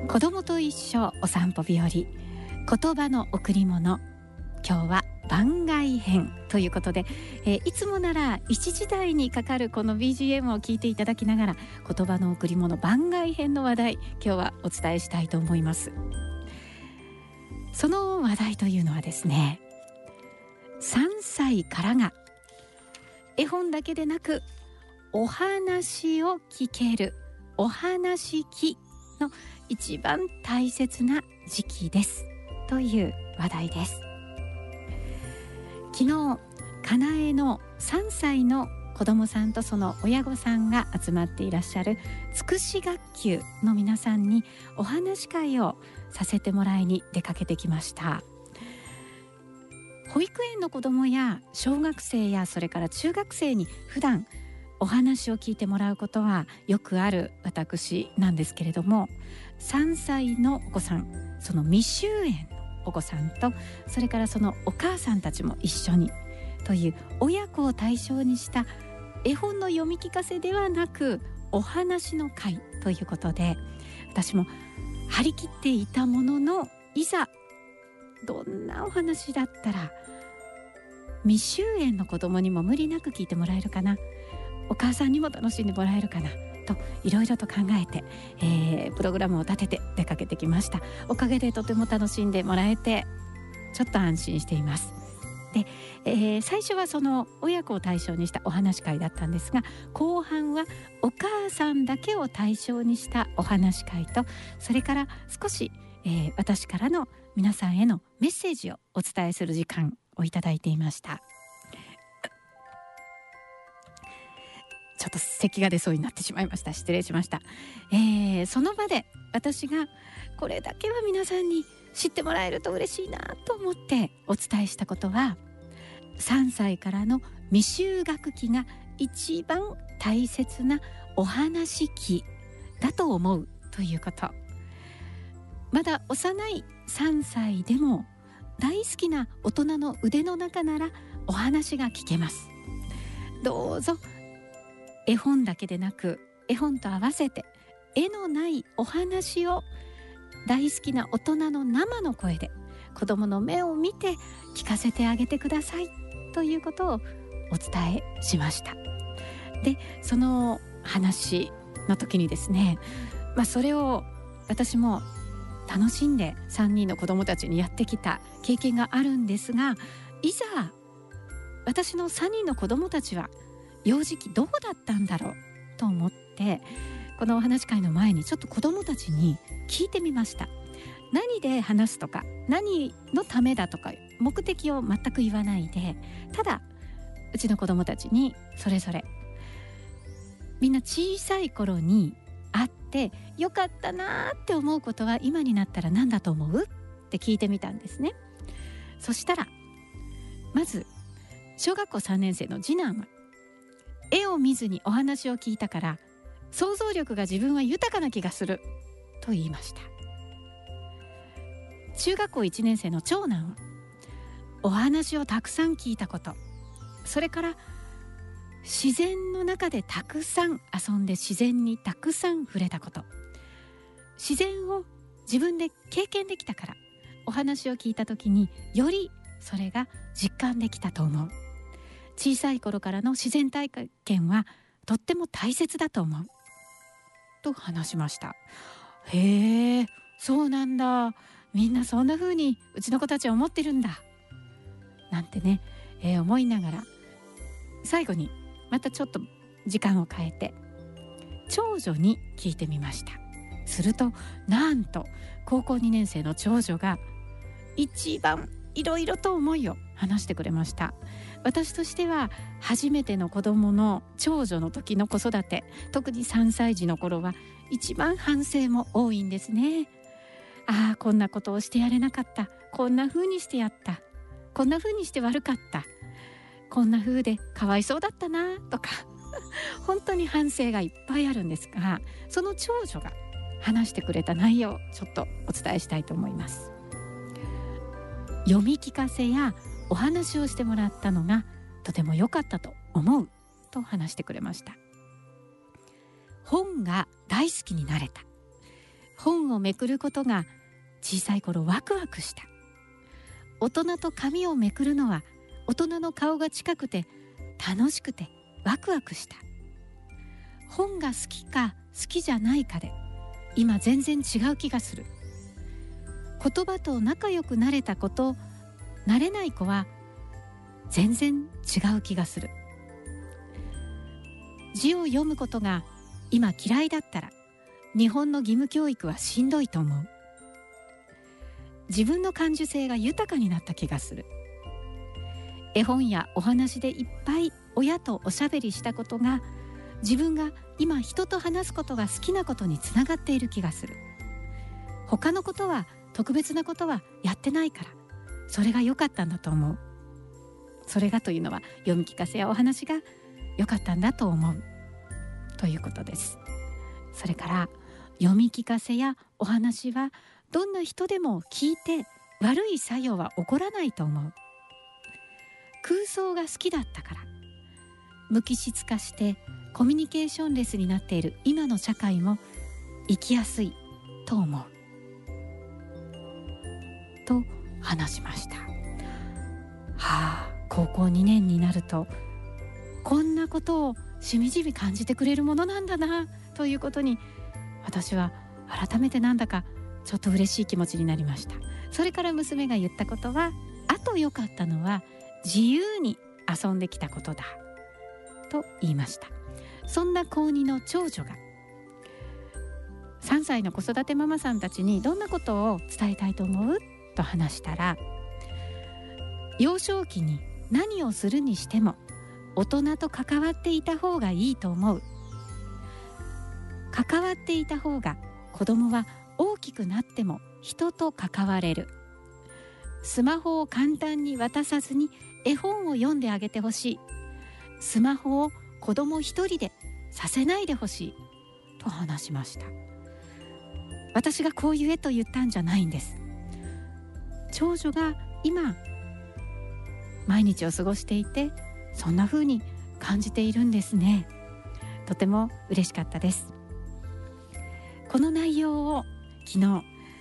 子供と一緒お散歩日和、言葉の贈り物。今日は番外編ということで、いつもなら1時台にかかるこの BGM を聞いていただきながら、言葉の贈り物番外編の話題、今日はお伝えしたいと思います。その話題というのはですね、3歳からが絵本だけでなくお話を聞けるお話期の一番大切な時期ですという話題です。昨日、かなえの3歳の子供さんとその親御さんが集まっていらっしゃるつくし学級の皆さんにお話し会をさせてもらいに出かけてきました。保育園の子供や小学生やそれから中学生に普段お話を聞いてもらうことはよくある私なんですけれども、3歳のお子さん、その未就園のお子さんと、それからそのお母さんたちも一緒にという親子を対象にした絵本の読み聞かせではなくお話の会ということで、私も張り切っていたものの、いざどんなお話だったら未就園の子供にも無理なく聞いてもらえるかな、お母さんにも楽しんでもらえるかなといろいろと考えて、プログラムを立てて出かけてきました。おかげでとても楽しんでもらえてちょっと安心しています。で、最初はその親子を対象にしたお話会だったんですが、後半はお母さんだけを対象にしたお話会と、それから少し、私からの皆さんへのメッセージをお伝えする時間をいただいていました。ちょっと咳が出そうになってしまいました。失礼しました。その場で私がこれだけは皆さんに知ってもらえると嬉しいなと思ってお伝えしたことは、3歳からの未就学期が一番大切なお話期だと思うということ。まだ幼い3歳でも大好きな大人の腕の中ならお話が聞けます。どうぞ絵本だけでなく、絵本と合わせて絵のないお話を大好きな大人の生の声で子供の目を見て聞かせてあげてくださいということをお伝えしました。で、その話の時にですね、それを私も楽しんで3人の子供たちにやってきた経験があるんですが、いざ私の3人の子供たちは幼児期どうだったんだろうと思って、このお話会の前にちょっと子供たちに聞いてみました。何で話すとか、何のためだとか目的を全く言わないで、ただうちの子供たちにそれぞれみんな小さい頃に会ってよかったなって思うことは今になったら何だと思うって聞いてみたんですね。そしたらまず小学校3年生の次男は、絵を見ずにお話を聞いたから想像力が自分は豊かな気がすると言いました。中学校1年生の長男は、お話をたくさん聞いたこと、それから自然の中でたくさん遊んで自然にたくさん触れたこと、自然を自分で経験できたからお話を聞いた時によりそれが実感できたと思う。小さい頃からの自然体験はとっても大切だと思うと話しました。へえ、そうなんだ、みんなそんな風にうちの子たちは思ってるんだなんてね、思いながら、最後にまたちょっと時間を変えて長女に聞いてみました。するとなんと高校2年生の長女が一番いろいろと思いを話してくれました。私としては初めての子供の長女の時の子育て、特に3歳児の頃は一番反省も多いんですね。ああ、こんなことをしてやれなかった、こんな風にしてやった、こんな風にして悪かった、こんな風でかわいそうだったなとか本当に反省がいっぱいあるんですが、その長女が話してくれた内容をちょっとお伝えしたいと思います。読み聞かせやお話をしてもらったのがとても良かったと思うと話してくれました。本が大好きになれた。 本をめくることが小さい頃ワクワクした。大人と紙をめくるのは大人の顔が近くて楽しくてワクワクした。本が好きか好きじゃないかで今全然違う気がする。言葉と仲良くなれた子となれない子は全然違う気がする。字を読むことが今嫌いだったら日本の義務教育はしんどいと思う。自分の感受性が豊かになった気がする。絵本やお話でいっぱい親とおしゃべりしたことが自分が今人と話すことが好きなことにつながっている気がする。他のことは特別なことはやってないからそれが良かったんだと思う。それがというのは読み聞かせやお話が良かったんだと思うということです。それから読み聞かせやお話はどんな人でも聞いて悪い作用は起こらないと思う。空想が好きだったから無機質化してコミュニケーションレスになっている今の社会も生きやすいと思うと話しました。高校2年になるとこんなことをしみじみ感じてくれるものなんだなということに私は改めてなんだかちょっと嬉しい気持ちになりました。それから娘が言ったことは、あと良かったのは自由に遊んできたことだと言いました。そんな高2の長女が3歳の子育てママさんたちにどんなことを伝えたいと思うと話したら、幼少期に何をするにしても大人と関わっていた方がいいと思う。関わっていた方が子供は大きくなっても人と関われる。スマホを簡単に渡さずに絵本を読んであげてほしい。スマホを子供一人でさせないでほしいと話しました。私がこう言えと言ったんじゃないんです。長女が今毎日を過ごしていてそんな風に感じているんですね。とても嬉しかったです。この内容を昨日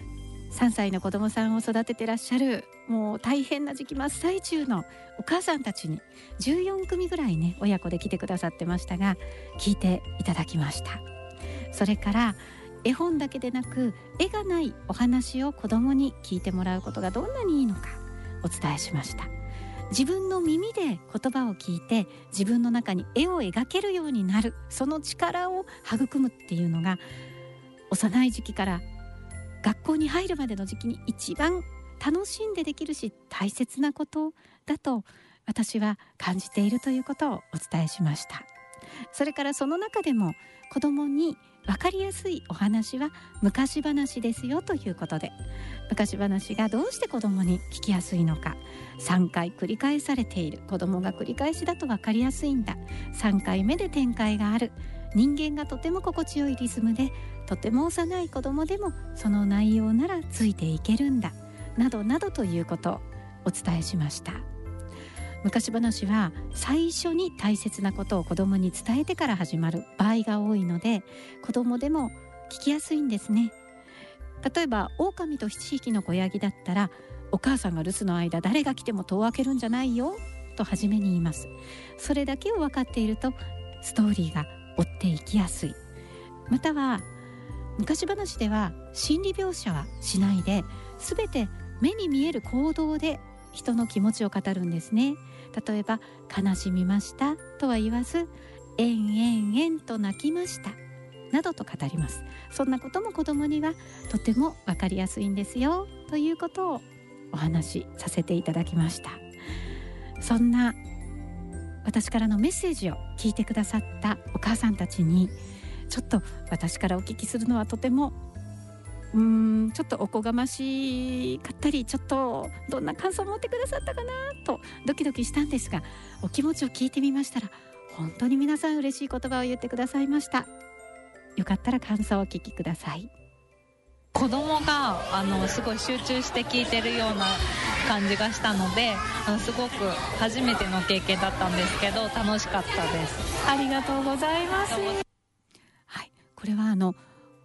3歳の子供さんを育ててらっしゃるもう大変な時期真っ最中のお母さんたちに14組ぐらいね親子で来てくださってましたが聞いていただきました。それから絵本だけでなく絵がないお話を子供に聞いてもらうことがどんなにいいのかお伝えしました。自分の耳で言葉を聞いて自分の中に絵を描けるようになる、その力を育むっていうのが幼い時期から学校に入るまでの時期に一番楽しんでできるし大切なことだと私は感じているということをお伝えしました。それからその中でも子供に分かりやすいお話は昔話ですよということで、昔話がどうして子供に聞きやすいのか、3回繰り返されている、子供が繰り返しだと分かりやすいんだ、3回目で展開がある、人間がとても心地よいリズムでとても幼い子供でもその内容ならついていけるんだ、などなどということをお伝えしました。昔話は最初に大切なことを子供に伝えてから始まる場合が多いので子供でも聞きやすいんですね。例えば狼と7匹の子ヤギだったら、お母さんが留守の間誰が来ても戸を開けるんじゃないよと初めに言います。それだけを分かっているとストーリーが追っていきやすい。または昔話では心理描写はしないで全て目に見える行動で人の気持ちを語るんですね。例えば悲しみましたとは言わず、えんえんえんと泣きましたなどと語ります。そんなことも子供にはとても分かりやすいんですよということをお話しさせていただきました。そんな私からのメッセージを聞いてくださったお母さんたちに、ちょっと私からお聞きするのはとてもちょっとおこがましかったり、ちょっとどんな感想を持ってくださったかなとドキドキしたんですが、お気持ちを聞いてみましたら本当に皆さん嬉しい言葉を言ってくださいました。よかったら感想をお聞きください。 子供がすごい集中して聞いてるような感じがしたので、すごく初めての経験だったんですけど楽しかったです。 ありがとうございます。はい、これは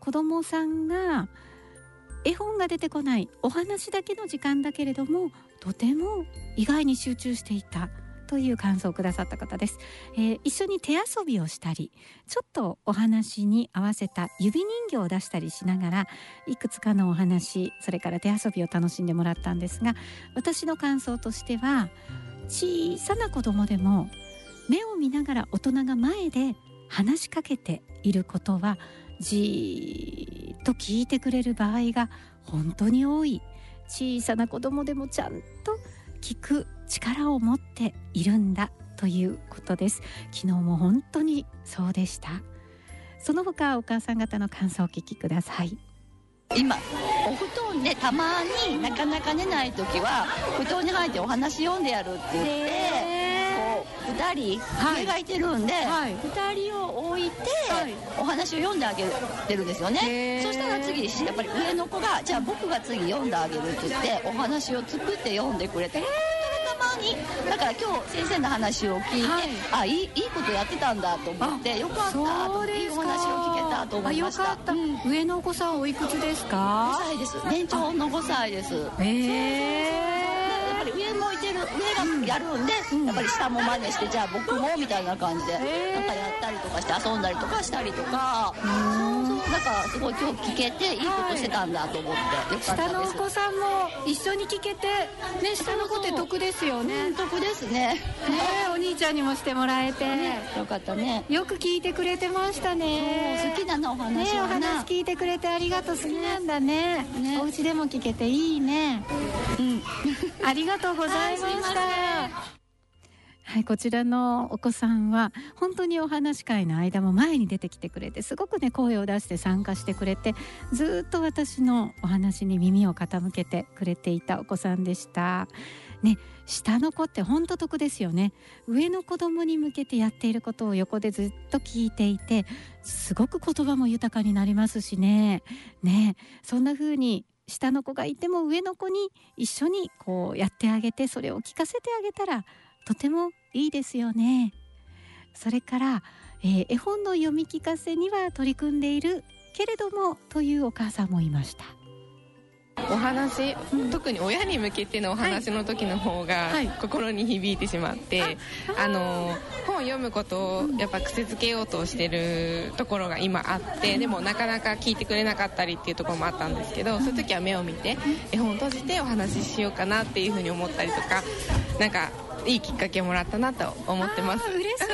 子どもさんが絵本が出てこないお話だけの時間だけれどもとても意外に集中していたという感想をくださった方です。一緒に手遊びをしたり、ちょっとお話に合わせた指人形を出したりしながら、いくつかのお話、それから手遊びを楽しんでもらったんですが、私の感想としては、小さな子供でも目を見ながら大人が前で話しかけていることはじーっと聞いてくれる場合が本当に多い。小さな子供でもちゃんと聞く力を持っているんだということです。昨日も本当にそうでした。その他お母さん方の感想をお聞きください。 今お布団でたまになかなか寝ない時は布団に入ってお話読んでやるって言ってこう2人上がいてるんで、2人を置いてお話を読んであげてるんですよね。そしたら次やっぱり上の子がじゃあ僕が次読んであげるって言ってお話を作って読んでくれて、たまにだから今日先生の話を聞いて、いいことやってたんだと思ってよかったと、いいお話を聞けたと思いました。 よかった、上のお子さんおいくつですか ？5歳です。年長の5歳です。やっぱり上向いてる、上がやるんで、やっぱり下も真似してじゃあ僕もみたいな感じでなんかやったりとかして遊んだりとかしたりとか、だからすごい今日聞けていいことしてたんだと思ってよかったです。 下のお子さんも一緒に聞けてね、下の子って得ですよね。 得ですね。 お兄ちゃんにもしてもらえて、 よかったね。 よく聞いてくれてましたね。 好きなのお話お話聞いてくれてありがとう。好きなんだね。お家でも聞けていいね。ありがとうございました。はい、こちらのお子さんは本当にお話し会の間も前に出てきてくれて、すごくね声を出して参加してくれて、ずっと私のお話に耳を傾けてくれていたお子さんでしたね。下の子って本当得ですよね。上の子供に向けてやっていることを横でずっと聞いていて、すごく言葉も豊かになりますしね。そんな風に下の子がいても上の子に一緒にこうやってあげて、それを聞かせてあげたらとてもいいですよね。それから、絵本の読み聞かせには取り組んでいるけれどもというお母さんもいました。 お話、特に親に向けてのお話の時の方が心に響いてしまって、本を読むことをやっぱ癖づけようとしてるところが今あって、でもなかなか聞いてくれなかったりっていうところもあったんですけど、そういう時は目を見て絵本を閉じてお話ししようかなっていうふうに思ったりとか、なんかいいきっかけをもらったなと思ってます。 嬉しいです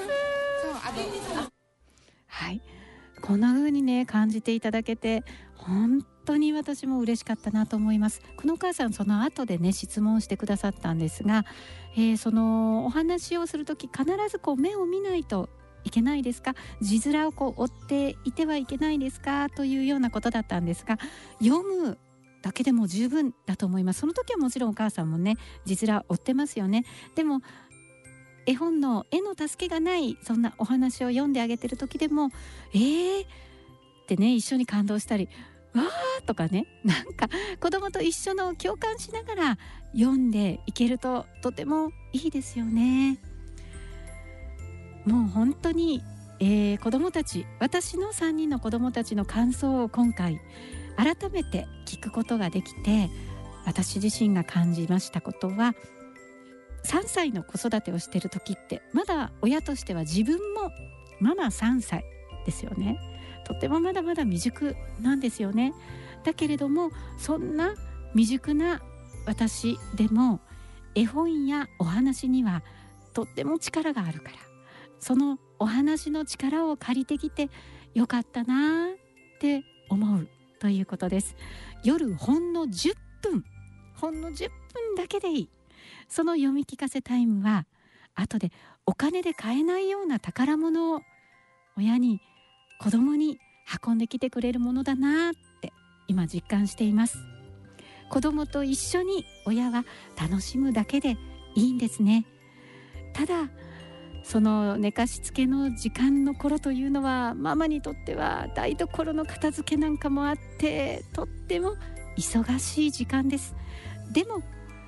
はい、こんな風にね感じていただけて本当に私も嬉しかったなと思います。このお母さんその後でね質問してくださったんですが、そのお話をするとき必ずこう目を見ないといけないですか、字面をこう追っていてはいけないですかというようなことだったんですが、読むだけでも十分だと思います。その時はもちろんお母さんもね字面追ってますよね。でも絵本の絵の助けがないそんなお話を読んであげてる時でもってね一緒に感動したりわーとかね、なんか子供と一緒の共感しながら読んでいけるととてもいいですよね。もう本当に、子供たち、私の3人の子供たちの感想を今回改めて聞くことができて、私自身が感じましたことは、3歳の子育てをしている時ってまだ親としては自分もママ3歳ですよね。とてもまだまだ未熟なんですよね。だけれどもそんな未熟な私でも絵本やお話にはとっても力があるから、そのお話の力を借りてきてよかったなって思うということです。夜ほんの10分だけでいい、その読み聞かせタイムは後でお金で買えないような宝物を親に子供に運んできてくれるものだなって今実感しています。子供と一緒に親は楽しむだけでいいんですね。ただその寝かしつけの時間の頃というのはママにとっては台所の片付けなんかもあってとっても忙しい時間です。でも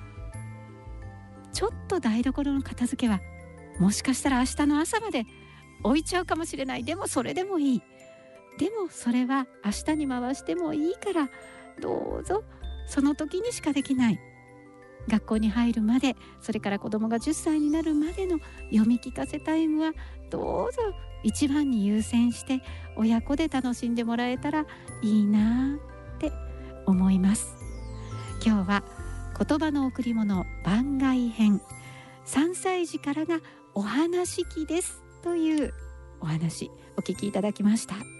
ちょっと台所の片付けはもしかしたら明日の朝まで置いちゃうかもしれない。でもそれでもいい。 でもそれは明日に回してもいいから、どうぞその時にしかできない、学校に入るまで、それから子供が10歳になるまでの読み聞かせタイムはどうぞ一番に優先して親子で楽しんでもらえたらいいなって思います。今日は言葉の贈り物番外編、3歳児からがお話機ですというお話お聞きいただきました。